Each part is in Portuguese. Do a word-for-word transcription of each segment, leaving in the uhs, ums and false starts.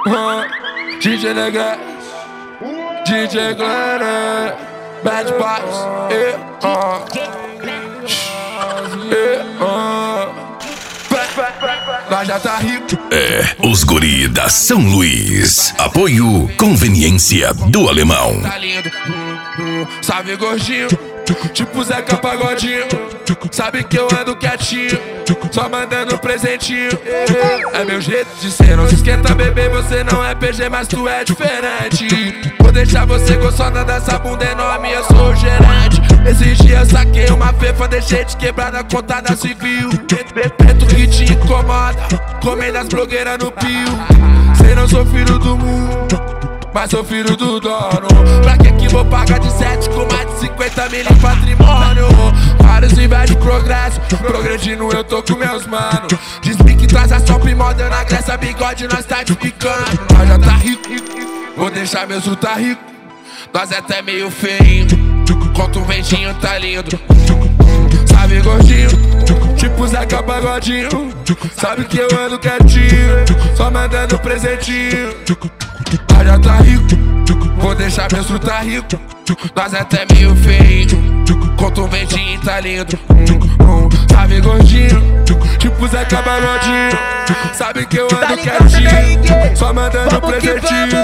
uh, D J Negrete, D J Glenn, Bad Boys, eh, uh, eh, uh. Nós já tá rico. É, os guri da São Luís. Apoio Conveniência do Alemão. Tá lindo, hum, hum. Sabe gordinho, tipo Zeca Pagodinho. Sabe que eu ando quietinho, só mandando presentinho. É meu jeito de ser, não se esquenta bebê. Você não é P G, mas tu é diferente. Vou deixar você gostando dessa bunda enorme, eu sou o gerente. Esses dias saquei uma fefa, deixei de quebrar na conta da civil. Preto que te incomoda, comendo as blogueiras no pio. Sei não sou filho do mundo, mas sou filho do dono. Pra que que vou pagar de sete com mais de cinquenta mil em patrimônio? Vários inveja de progresso, progredindo eu tô com meus manos. Diz-me que traz a sopa e moda na Grécia, bigode nós tá despicando. Nós já tá rico, vou deixar meus tá rico. Nós é até meio feio, contra um ventinho tá lindo. Sabe gordinho, tipo Zeca Pagodinho. Sabe que eu ando quietinho, só mandando presentinho. Nós já tá rico, vou deixar meus tá rico. Nós é até meio feio, contra um ventinho tá lindo. Sabe gordinho, tipo Zeca Pagodinho. Sabe que eu ando quietinho, só mandando presentinho.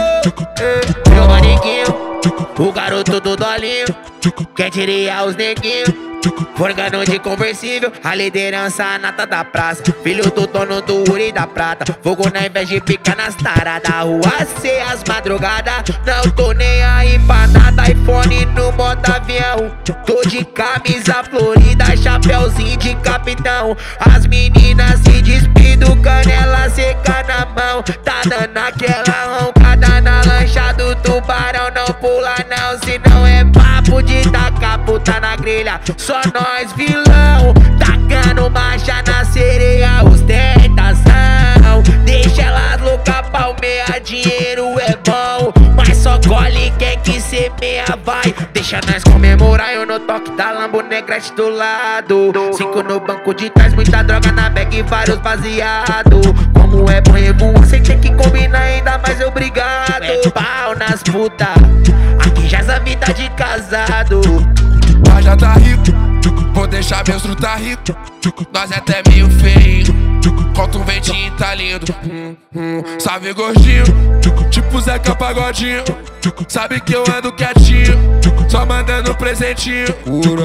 Meu manequinho, o garoto do dolinho, quer tirar os neguinhos. Forgando de conversível, a liderança nata da praça. Filho do dono do ouro e da prata. Fogo na inveja e pica nas taradas. Rua C, as madrugadas. Não tô nem aí pra nada. iPhone no modo avião. Tô de camisa florida, chapéuzinho de capitão. As meninas se despido, canela seca na mão. Tá dando aquela roncada na lancha do tubarão. Não pula não, se não é papo de tacar puta na grelha. Só nós vilão, tacando marcha na sereia, ostentação. Deixa elas louca, palmeia, dinheiro é bom, mas só colhe quem que semeia vai. Deixa nós comemorar, eu no toque da Lambo, Negrete do lado. Cinco no banco de trás, muita droga na bag e vários baseado. Como é bom revoar, sem ter que combinar, ainda mais obrigado. É pau nas puta, aqui já é vida de casado. Nós já tá rico, vou deixar meus tá rico. Nós é até meio feio, contra um ventinho tá lindo. hum, hum. Sabe gordinho, tipo Zeca Pagodinho. Sabe que eu ando quietinho, só mandando presentinho.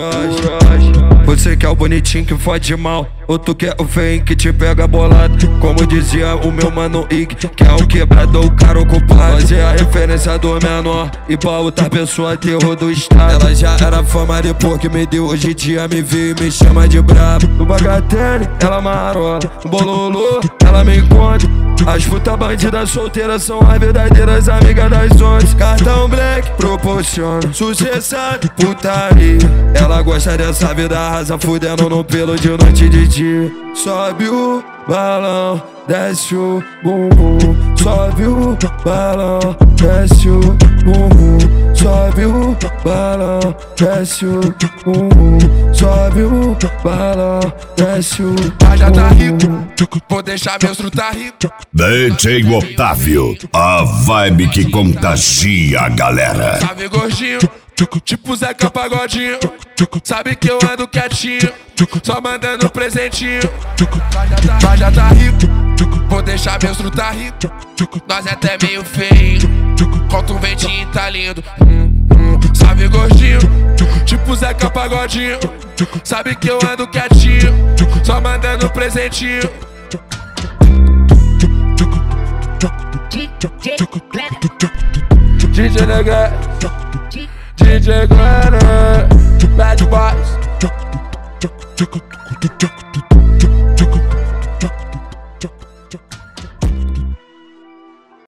Uraj, você que é o bonitinho que fode mal, ou tu quer o feio que te pega bolado. Como dizia o meu mano Ig, que é o quebrado, o cara ocupado. Fazer a referência do menor e pra outra pessoa terror do estado. Ela já era fama depois que me deu, hoje em dia me vê e me chama de brabo. No bagatelle, ela marola, no bololô, ela me encontra. As puta bandidas solteiras são as verdadeiras amigas das onze. Cartão black proporciona sucessado, putaria. Ela gosta dessa vida rasa, fudendo no pelo de noite e de dia. Sobe o balão, desce o bumbum. Sobe o balão, desce o bumbum. Sobe o balão, desce o bumbum. Sobe o balão, desce o bumbum. Nós já tá rico, vou deixar meus tá rico. D J Otávio, a vibe que contagia a galera. Sabe gordinho, tipo Zeca Pagodinho. Sabe que eu ando quietinho, só mandando presentinho. Nós já tá rico, vou deixar meus tá rico. Nós é até meio feio, contra um ventinho tá lindo. hum, hum. Sabe gordinho, tipo Zeca Pagodinho. Sabe que eu ando quietinho, só mandando presentinho. D J Negrete, D J Glenn, Bad Boys.